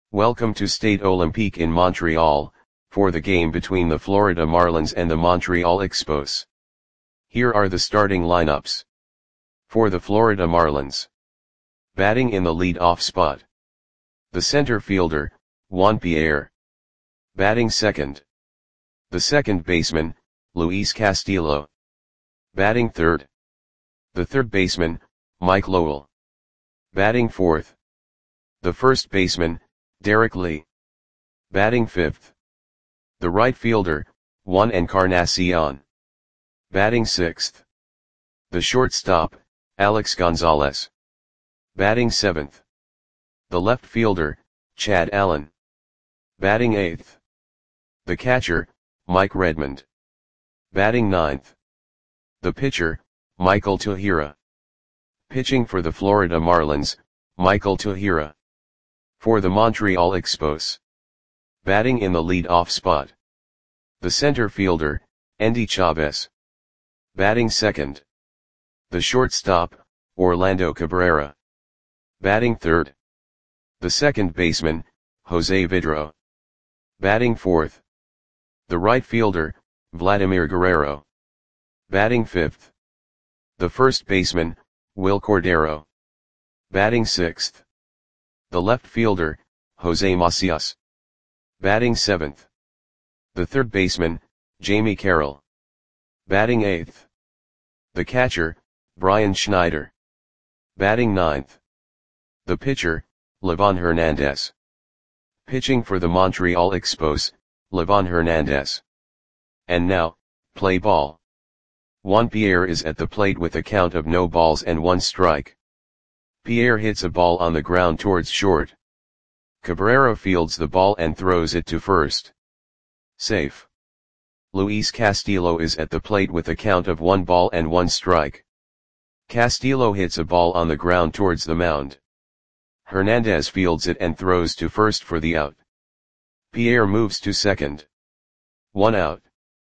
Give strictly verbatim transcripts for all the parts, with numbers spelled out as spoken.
Welcome to Stade Olympique in Montreal, for the game between the Florida Marlins and the Montreal Expos. Here are the starting lineups. For the Florida Marlins. Batting in the lead-off spot. The center fielder, Juan Pierre. Batting second. The second baseman, Luis Castillo. Batting third. The third baseman, Mike Lowell. Batting fourth. The first baseman, Derek Lee. Batting fifth. The right fielder, Juan Encarnacion. Batting sixth. The shortstop, Alex Gonzalez. Batting seventh. The left fielder, Chad Allen. Batting eighth. The catcher, Mike Redmond. Batting ninth. The pitcher, Michael Tahira. Pitching for the Florida Marlins, Michael Tahira. For the Montreal Expos. Batting in the lead-off spot. The center fielder, Endy Chavez. Batting second. The shortstop, Orlando Cabrera. Batting third. The second baseman, Jose Vidro. Batting fourth. The right fielder, Vladimir Guerrero. Batting fifth. The first baseman, Will Cordero. Batting sixth. The left fielder, Jose Macias. Batting seventh. The third baseman, Jamie Carroll. Batting eighth. The catcher, Brian Schneider. Batting ninth. The pitcher, Livan Hernandez. Pitching for the Montreal Expos, Livan Hernandez. And now, play ball. Juan Pierre is at the plate with a count of no balls and one strike. Pierre hits a ball on the ground towards short. Cabrera fields the ball and throws it to first. Safe. Luis Castillo is at the plate with a count of one ball and one strike. Castillo hits a ball on the ground towards the mound. Hernandez fields it and throws to first for the out. Pierre moves to second. One out.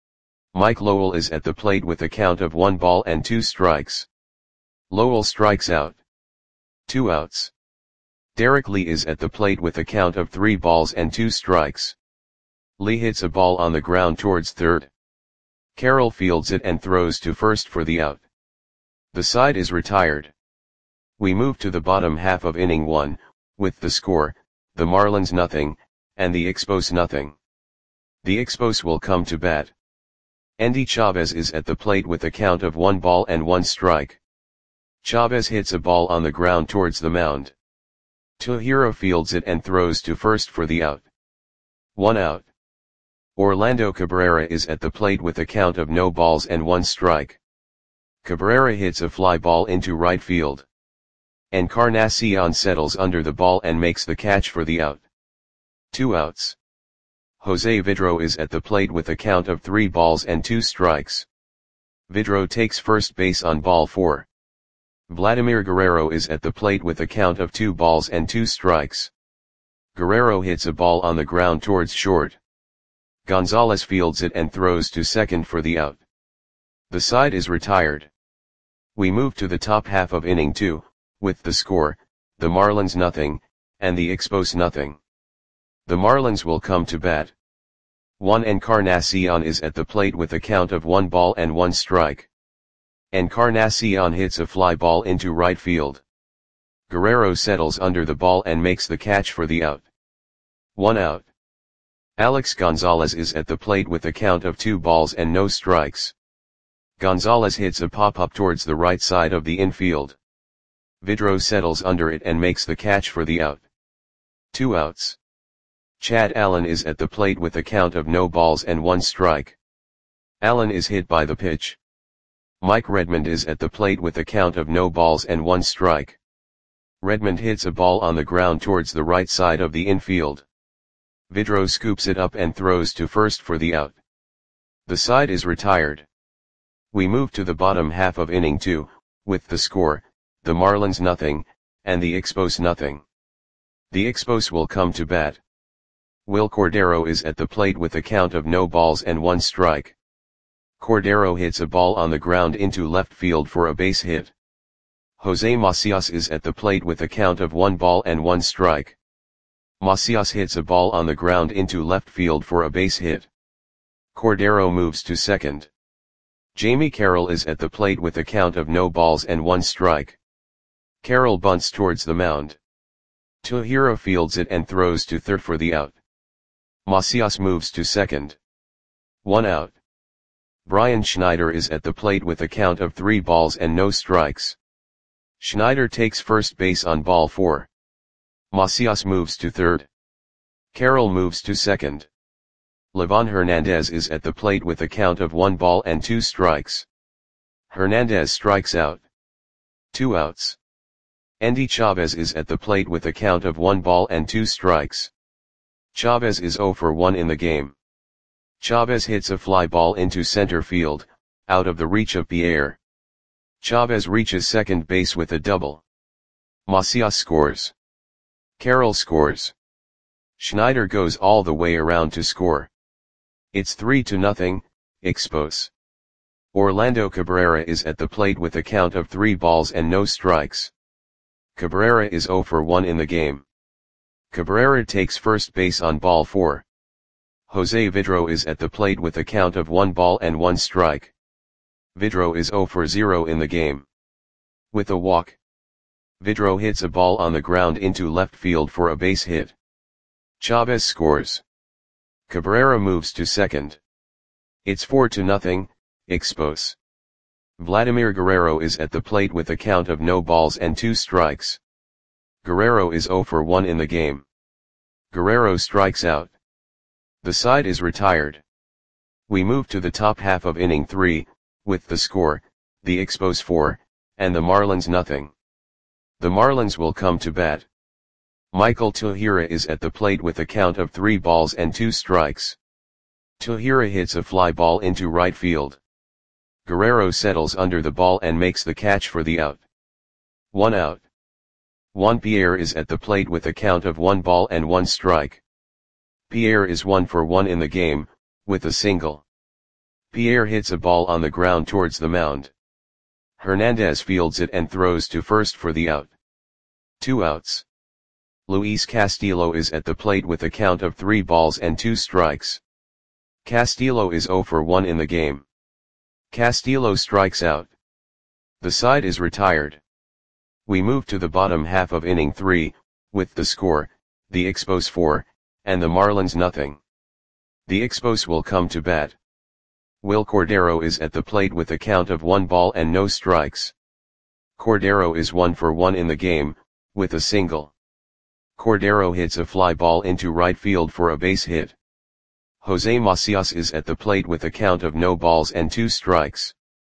Mike Lowell is at the plate with a count of one ball and two strikes. Lowell strikes out. Two outs. Derek Lee is at the plate with a count of three balls and two strikes. Lee hits a ball on the ground towards third. Carroll fields it and throws to first for the out. The side is retired. We move to the bottom half of inning one, with the score, the Marlins nothing, and the Expos nothing. The Expos will come to bat. Endy Chavez is at the plate with a count of one ball and one strike. Chavez hits a ball on the ground towards the mound. Tahira fields it and throws to first for the out. One out. Orlando Cabrera is at the plate with a count of no balls and one strike. Cabrera hits a fly ball into right field. Encarnacion settles under the ball and makes the catch for the out. Two outs. Jose Vidro is at the plate with a count of three balls and two strikes. Vidro takes first base on ball four. Vladimir Guerrero is at the plate with a count of two balls and two strikes. Guerrero hits a ball on the ground towards short. Gonzalez fields it and throws to second for the out. The side is retired. We move to the top half of inning two, with the score, the Marlins nothing, and the Expos nothing. The Marlins will come to bat. Juan Encarnacion is at the plate with a count of one ball and one strike. Encarnacion hits a fly ball into right field. Guerrero settles under the ball and makes the catch for the out. One out. Alex Gonzalez is at the plate with a count of two balls and no strikes. Gonzalez hits a pop-up towards the right side of the infield. Vidro settles under it and makes the catch for the out. Two outs. Chad Allen is at the plate with a count of no balls and one strike. Allen is hit by the pitch. Mike Redmond is at the plate with a count of no balls and one strike. Redmond hits a ball on the ground towards the right side of the infield. Vidro scoops it up and throws to first for the out. The side is retired. We move to the bottom half of inning two, with the score, the Marlins nothing, and the Expos nothing. The Expos will come to bat. Will Cordero is at the plate with a count of no balls and one strike. Cordero hits a ball on the ground into left field for a base hit. Jose Macias is at the plate with a count of one ball and one strike. Macias hits a ball on the ground into left field for a base hit. Cordero moves to second. Jamie Carroll is at the plate with a count of no balls and one strike. Carroll bunts towards the mound. Tohiro fields it and throws to third for the out. Macias moves to second. One out. Brian Schneider is at the plate with a count of three balls and no strikes. Schneider takes first base on ball four. Macias moves to third. Carroll moves to second. Livan Hernandez is at the plate with a count of one ball and two strikes. Hernandez strikes out. Two outs. Endy Chavez is at the plate with a count of one ball and two strikes. Chavez is zero for one in the game. Chavez hits a fly ball into center field, out of the reach of Pierre. Chavez reaches second base with a double. Macias scores. Carroll scores. Schneider goes all the way around to score. It's three to nothing, Expos. Orlando Cabrera is at the plate with a count of three balls and no strikes. Cabrera is zero for one in the game. Cabrera takes first base on ball four. Jose Vidro is at the plate with a count of one ball and one strike. Vidro is zero for zero in the game. With a walk, Vidro hits a ball on the ground into left field for a base hit. Chavez scores. Cabrera moves to second. It's four to nothing, Expos. Vladimir Guerrero is at the plate with a count of no balls and two strikes. Guerrero is zero for one in the game. Guerrero strikes out. The side is retired. We move to the top half of inning three, with the score, the Expos four, and the Marlins nothing. The Marlins will come to bat. Michael Tohira is at the plate with a count of three balls and two strikes. Tohira hits a fly ball into right field. Guerrero settles under the ball and makes the catch for the out. One out. Juan Pierre is at the plate with a count of one ball and one strike. Pierre is one for one in the game, with a single. Pierre hits a ball on the ground towards the mound. Hernandez fields it and throws to first for the out. Two outs. Luis Castillo is at the plate with a count of three balls and two strikes. Castillo is zero for one in the game. Castillo strikes out. The side is retired. We move to the bottom half of inning three, with the score, the Expos four, and the Marlins nothing. The Expos will come to bat. Will Cordero is at the plate with a count of one ball and no strikes. Cordero is one for one in the game, with a single. Cordero hits a fly ball into right field for a base hit. Jose Macias is at the plate with a count of no balls and two strikes.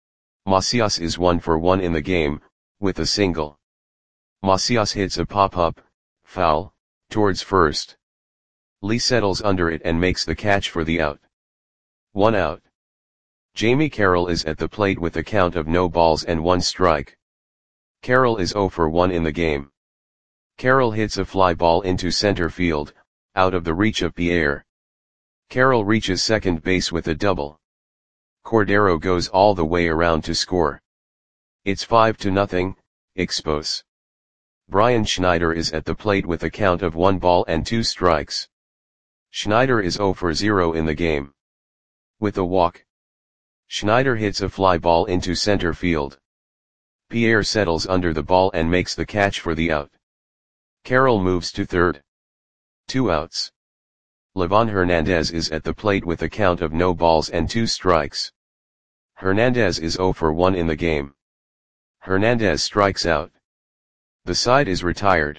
Macias is one for one in the game, with a single. Macias hits a pop-up, foul, towards first. Lee settles under it and makes the catch for the out. One out. Jamie Carroll is at the plate with a count of no balls and one strike. Carroll is zero for one in the game. Carroll hits a fly ball into center field, out of the reach of Pierre. Carroll reaches second base with a double. Cordero goes all the way around to score. It's five to nothing, Expos. Brian Schneider is at the plate with a count of one ball and two strikes. Schneider is zero for zero in the game. With a walk, Schneider hits a fly ball into center field. Pierre settles under the ball and makes the catch for the out. Carroll moves to third. Two outs. Livan Hernandez is at the plate with a count of no balls and two strikes. Hernandez is zero for one in the game. Hernandez strikes out. The side is retired.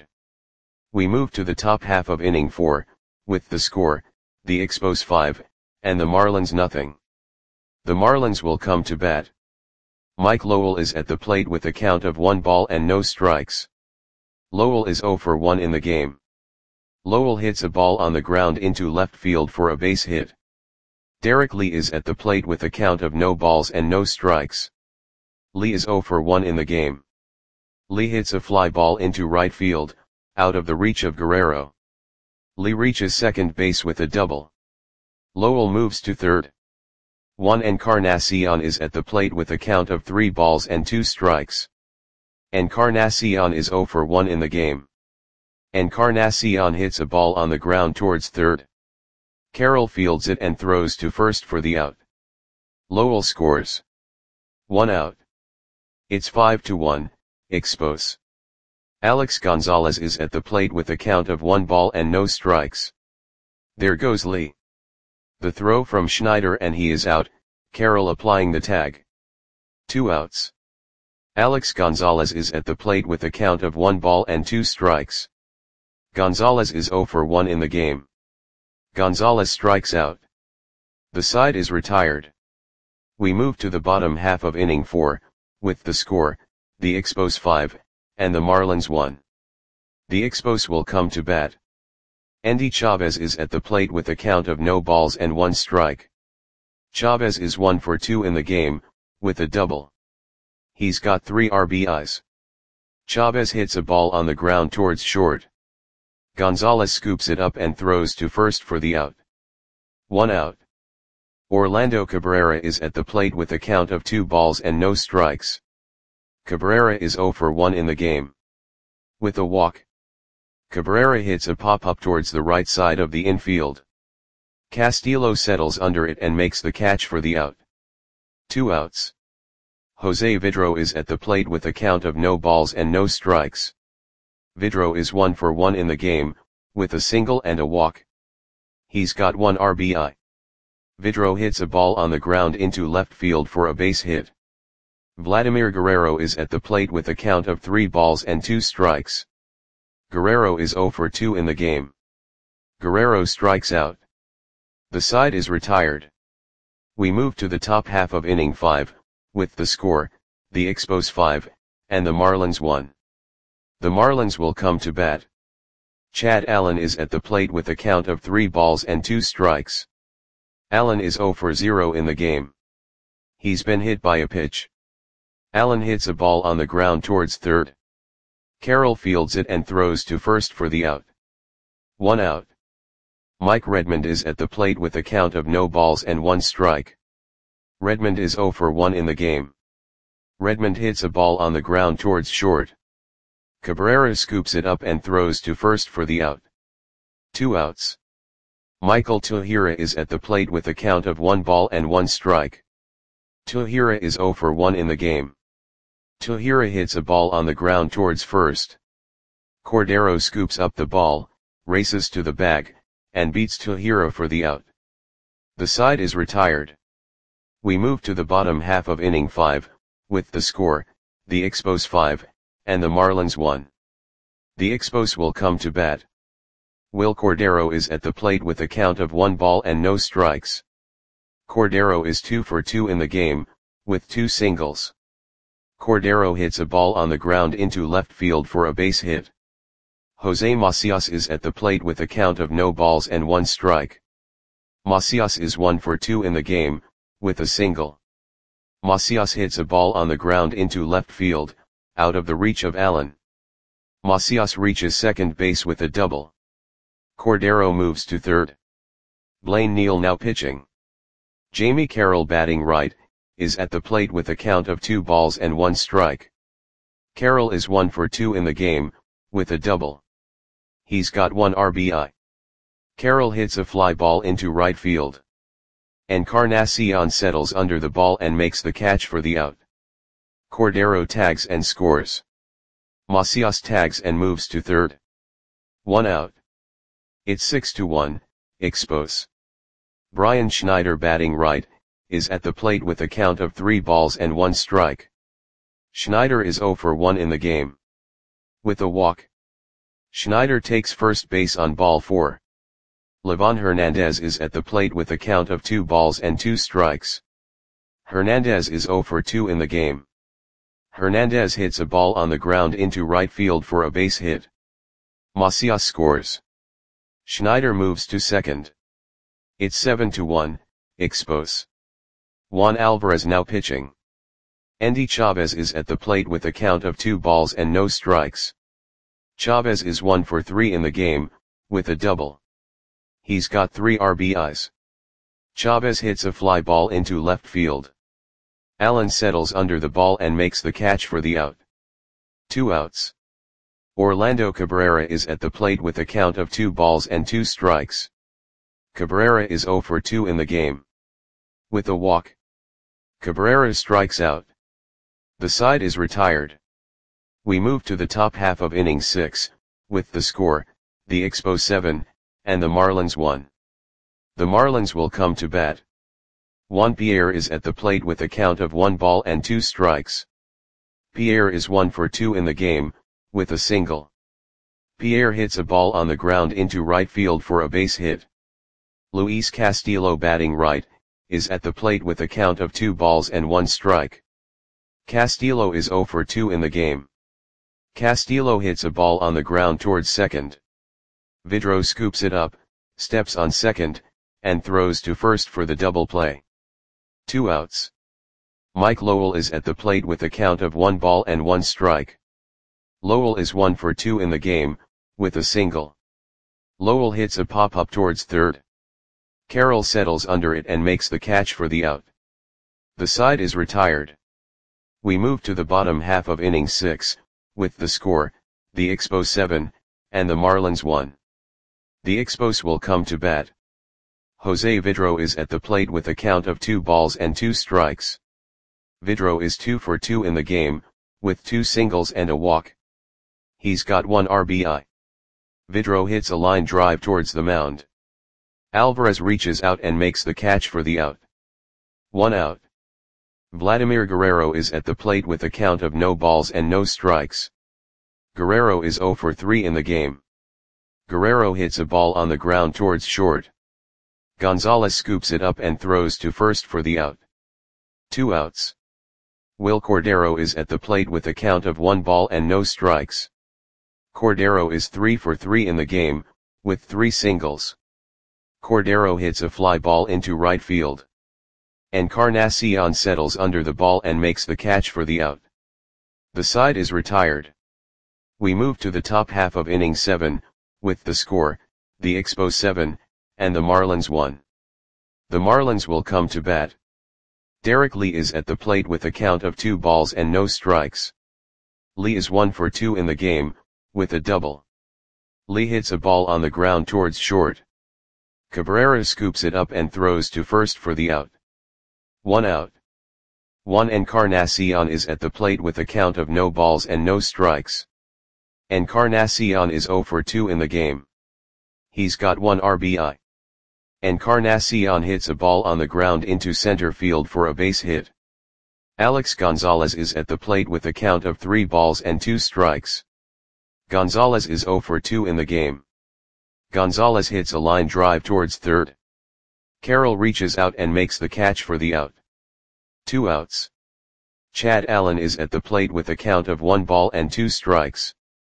We move to the top half of inning four, with the score, the Expos five, and the Marlins nothing. The Marlins will come to bat. Mike Lowell is at the plate with a count of one ball and no strikes. Lowell is zero for one in the game. Lowell hits a ball on the ground into left field for a base hit. Derek Lee is at the plate with a count of no balls and no strikes. Lee is zero for one in the game. Lee hits a fly ball into right field, out of the reach of Guerrero. Lee reaches second base with a double. Lowell moves to third. Juan Encarnacion is at the plate with a count of three balls and two strikes. Encarnacion is zero for one in the game. Encarnacion hits a ball on the ground towards third. Carroll fields it and throws to first for the out. Lowell scores. One out. It's five to one, Expos. Alex Gonzalez is at the plate with a count of one ball and no strikes. There goes Lee. The throw from Schneider and he is out, Carroll applying the tag. Two outs. Alex Gonzalez is at the plate with a count of one ball and two strikes. Gonzalez is zero for one in the game. Gonzalez strikes out. The side is retired. We move to the bottom half of inning four, with the score, the Expos five, and the Marlins one. The Expos will come to bat. Endy Chavez is at the plate with a count of no balls and one strike. Chavez is one for two in the game, with a double. He's got three R B Is. Chavez hits a ball on the ground towards short. Gonzalez scoops it up and throws to first for the out. One out. Orlando Cabrera is at the plate with a count of two balls and no strikes. Cabrera is zero for one in the game. With a walk. Cabrera hits a pop-up towards the right side of the infield. Castillo settles under it and makes the catch for the out. Two outs. Jose Vidro is at the plate with a count of no balls and no strikes. Vidro is one for one in the game, with a single and a walk. He's got one R B I. Vidro hits a ball on the ground into left field for a base hit. Vladimir Guerrero is at the plate with a count of three balls and two strikes. Guerrero is zero for two in the game. Guerrero strikes out. The side is retired. We move to the top half of inning five, with the score, the Expos five, and the Marlins one. The Marlins will come to bat. Chad Allen is at the plate with a count of three balls and two strikes. Allen is zero for zero in the game. He's been hit by a pitch. Allen hits a ball on the ground towards third. Carroll fields it and throws to first for the out. One out. Mike Redmond is at the plate with a count of no balls and one strike. Redmond is zero for one in the game. Redmond hits a ball on the ground towards short. Cabrera scoops it up and throws to first for the out. Two outs. Michael Tuhira is at the plate with a count of one ball and one strike. Tuhira is zero for one in the game. Tuhira hits a ball on the ground towards first. Cordero scoops up the ball, races to the bag, and beats Tuhira for the out. The side is retired. We move to the bottom half of inning five, with the score, the Expos five, and the Marlins one. The Expos will come to bat. Will Cordero is at the plate with a count of one ball and no strikes. Cordero is two for two in the game, with two singles. Cordero hits a ball on the ground into left field for a base hit. Jose Macias is at the plate with a count of no balls and one strike. Macias is one for two in the game, with a single. Macias hits a ball on the ground into left field, out of the reach of Allen. Macias reaches second base with a double. Cordero moves to third. Blaine Neal now pitching. Jamie Carroll batting right, is at the plate with a count of two balls and one strike. Carroll is one for two in the game, with a double. He's got one R B I. Carroll hits a fly ball into right field. Encarnacion settles under the ball and makes the catch for the out. Cordero tags and scores. Macias tags and moves to third. One out. It's six to one, Expos. Brian Schneider batting right, is at the plate with a count of three balls and one strike. Schneider is zero for one in the game. With a walk. Schneider takes first base on ball four. Livan Hernandez is at the plate with a count of two balls and two strikes. Hernandez is zero for two in the game. Hernandez hits a ball on the ground into right field for a base hit. Macias scores. Schneider moves to second. It's seven to one, Expos. Juan Alvarez now pitching. Endy Chavez is at the plate with a count of two balls and no strikes. Chavez is one for three in the game, with a double. He's got three R B Is. Chavez hits a fly ball into left field. Allen settles under the ball and makes the catch for the out. Two outs. Orlando Cabrera is at the plate with a count of two balls and two strikes. Cabrera is zero for two in the game. With a walk, Cabrera strikes out. The side is retired. We move to the top half of inning six, with the score, the Expos seven, and the Marlins one. The Marlins will come to bat. Juan Pierre is at the plate with a count of one ball and two strikes. Pierre is one for two in the game, with a single. Pierre hits a ball on the ground into right field for a base hit. Luis Castillo, batting right, is at the plate with a count of two balls and one strike. Castillo is zero for two in the game. Castillo hits a ball on the ground towards second. Vidro scoops it up, steps on second, and throws to first for the double play. Two outs. Mike Lowell is at the plate with a count of one ball and one strike. Lowell is one for two in the game, with a single. Lowell hits a pop-up towards third. Carroll settles under it and makes the catch for the out. The side is retired. We move to the bottom half of inning six, with the score, the Expos seven, and the Marlins one. The Expos will come to bat. Jose Vidro is at the plate with a count of two balls and two strikes. Vidro is two for two in the game, with two singles and a walk. He's got one R B I. Vidro hits a line drive towards the mound. Alvarez reaches out and makes the catch for the out. One out. Vladimir Guerrero is at the plate with a count of no balls and no strikes. Guerrero is zero for three in the game. Guerrero hits a ball on the ground towards short. Gonzalez scoops it up and throws to first for the out. Two outs. Will Cordero is at the plate with a count of one ball and no strikes. Cordero is three for three in the game, with three singles. Cordero hits a fly ball into right field. Encarnacion settles under the ball and makes the catch for the out. The side is retired. We move to the top half of inning seven, with the score, the Expos seven, and the Marlins one. The Marlins will come to bat. Derek Lee is at the plate with a count of two balls and no strikes. Lee is one for two in the game, with a double. Lee hits a ball on the ground towards short. Cabrera scoops it up and throws to first for the out. One out. Juan Encarnacion is at the plate with a count of no balls and no strikes. Encarnacion is zero for two in the game. He's got one R B I. Encarnacion hits a ball on the ground into center field for a base hit. Alex Gonzalez is at the plate with a count of three balls and two strikes. Gonzalez is zero for two in the game. Gonzalez hits a line drive towards third. Carroll reaches out and makes the catch for the out. Two outs. Chad Allen is at the plate with a count of one ball and two strikes.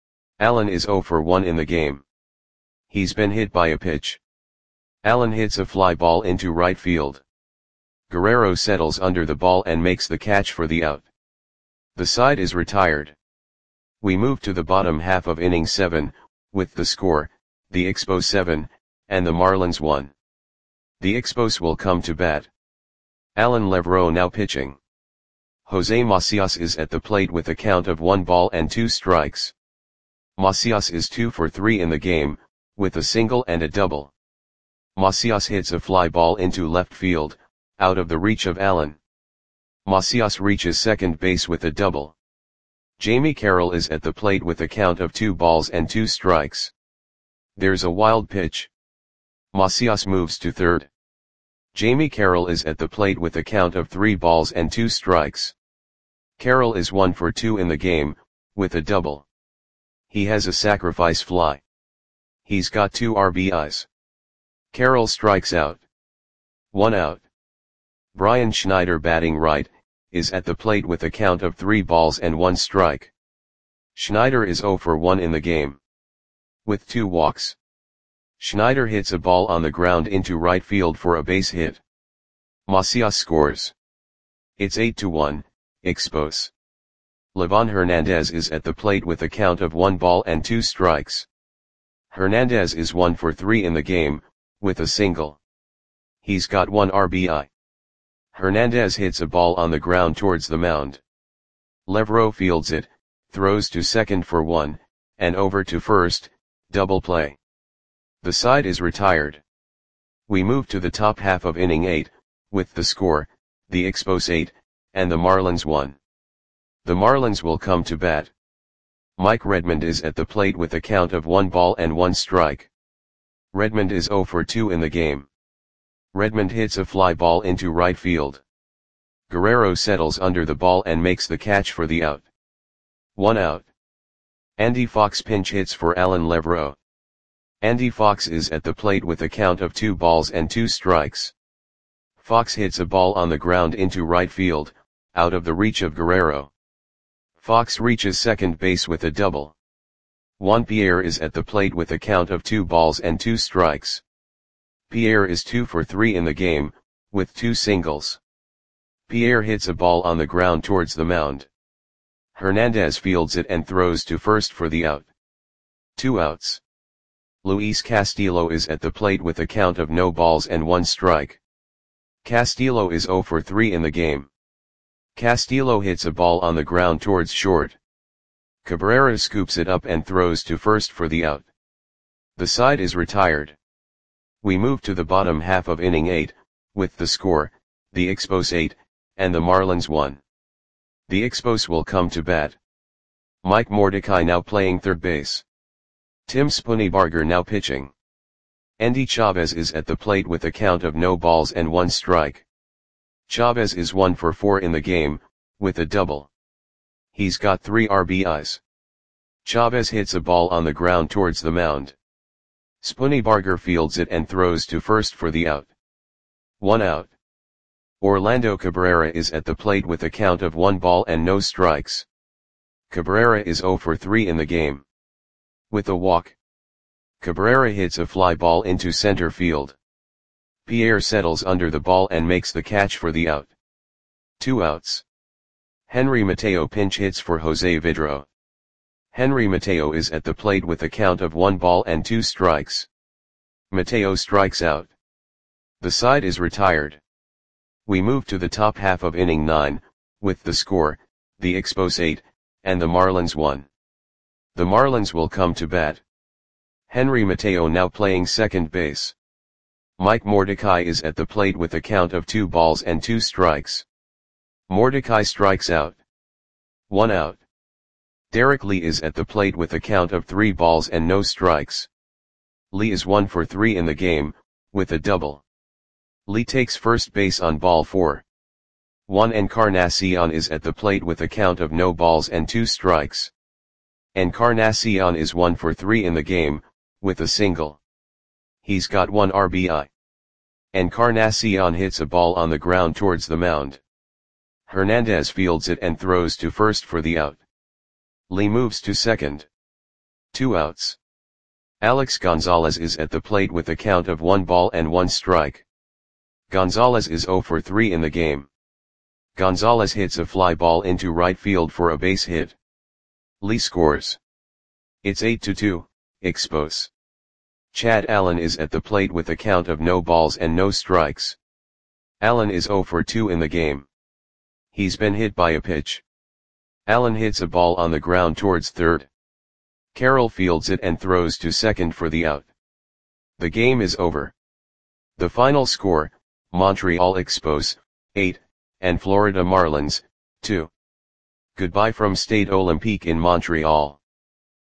Allen is zero for one in the game. He's been hit by a pitch. Allen hits a fly ball into right field. Guerrero settles under the ball and makes the catch for the out. The side is retired. We move to the bottom half of inning seven, with the score, the Expos seven, and the Marlins one. The Expos will come to bat. Alan Levroux now pitching. Jose Macias is at the plate with a count of one ball and two strikes. Macias is two for three in the game, with a single and a double. Macias hits a fly ball into left field, out of the reach of Allen. Macias reaches second base with a double. Jamie Carroll is at the plate with a count of two balls and two strikes. There's a wild pitch. Macias moves to third. Jamie Carroll is at the plate with a count of three balls and two strikes. Carroll is one for two in the game, with a double. He has a sacrifice fly. He's got two R B Is. Carroll strikes out. One out. Brian Schneider, batting right, is at the plate with a count of three balls and one strike. Schneider is zero for one in the game. With two walks. Schneider hits a ball on the ground into right field for a base hit. Macias scores. It's eight to one, Expos. Livan Hernandez is at the plate with a count of one ball and two strikes. Hernandez is one for three in the game, with a single. He's got one R B I. Hernandez hits a ball on the ground towards the mound. Levroux fields it, throws to second for one, and over to first, double play. The side is retired. We move to the top half of inning eight, with the score, the Expos eight, and the Marlins one. The Marlins will come to bat. Mike Redmond is at the plate with a count of one ball and one strike. Redmond is zero for two in the game. Redmond hits a fly ball into right field. Guerrero settles under the ball and makes the catch for the out. One out. Andy Fox pinch hits for Alan Levroux. Andy Fox is at the plate with a count of two balls and two strikes. Fox hits a ball on the ground into right field, out of the reach of Guerrero. Fox reaches second base with a double. Juan Pierre is at the plate with a count of two balls and two strikes. Pierre is two for three in the game, with two singles. Pierre hits a ball on the ground towards the mound. Hernandez fields it and throws to first for the out. Two outs. Luis Castillo is at the plate with a count of no balls and one strike. Castillo is zero for three in the game. Castillo hits a ball on the ground towards short. Cabrera scoops it up and throws to first for the out. The side is retired. We move to the bottom half of inning eight, with the score, the Expos eight, and the Marlins one. The Expos will come to bat. Mike Mordecai now playing third base. Tim Spunnybarger now pitching. Andy Chavez is at the plate with a count of no balls and one strike. Chavez is one for four in the game, with a double. He's got three R B Is. Chavez hits a ball on the ground towards the mound. Spunnybarger fields it and throws to first for the out. One out. Orlando Cabrera is at the plate with a count of one ball and no strikes. Cabrera is zero for three in the game. With a walk. Cabrera hits a fly ball into center field. Pierre settles under the ball and makes the catch for the out. Two outs. Henry Mateo pinch hits for Jose Vidro. Henry Mateo is at the plate with a count of one ball and two strikes. Mateo strikes out. The side is retired. We move to the top half of inning nine, with the score, the Expos eight, and the Marlins one. The Marlins will come to bat. Henry Mateo now playing second base. Mike Mordecai is at the plate with a count of two balls and two strikes. Mordecai strikes out. One out. Derek Lee is at the plate with a count of three balls and no strikes. Lee is one for three in the game, with a double. Lee takes first base on ball four. Juan Encarnacion is at the plate with a count of no balls and two strikes. Encarnacion is one for three in the game, with a single. He's got one R B I. Encarnacion hits a ball on the ground towards the mound. Hernandez fields it and throws to first for the out. Lee moves to second. Two outs. Alex Gonzalez is at the plate with a count of one ball and one strike. Gonzalez is zero for three in the game. Gonzalez hits a fly ball into right field for a base hit. Lee scores. It's eight to two, Expos. Chad Allen is at the plate with a count of no balls and no strikes. Allen is zero for two in the game. He's been hit by a pitch. Allen hits a ball on the ground towards third. Carroll fields it and throws to second for the out. The game is over. The final score, Montreal Expos, eight, and Florida Marlins, two. Goodbye from Stade Olympique in Montreal.